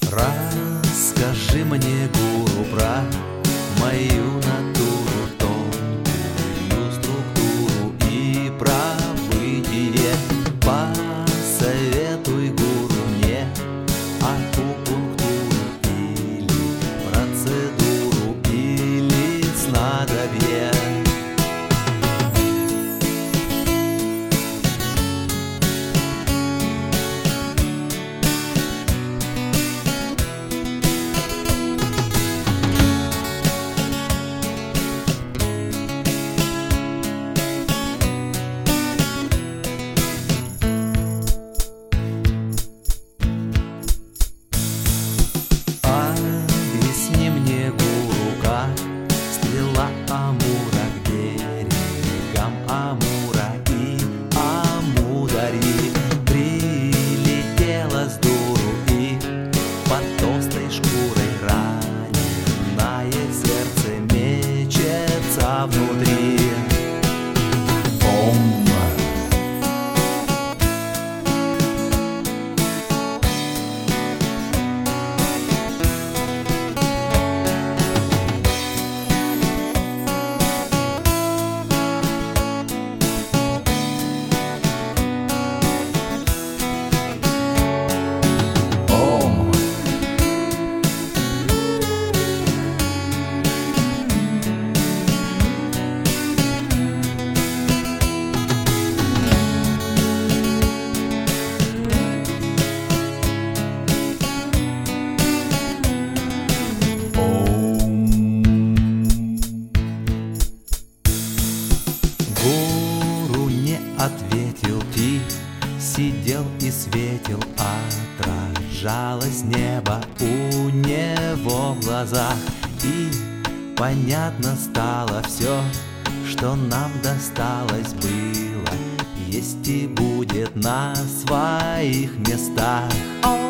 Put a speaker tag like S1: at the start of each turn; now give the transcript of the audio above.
S1: Расскажи мне, гуру, про мою натуру, тонкую структуру и про бытие. Посоветуй, гуру, мне акупунктуру или процедуру или снадобье. Объясни мне, гуру, как стрела Амура к берегам Амура и Амудари прилетела с дуру и под толстой шкурой раненое сердце мечется внутри. Ом. Гуру не ответил и сидел и светил, отражалось небо у него в глазах. И понятно стало все, что нам досталось было, есть и будет на своих местах.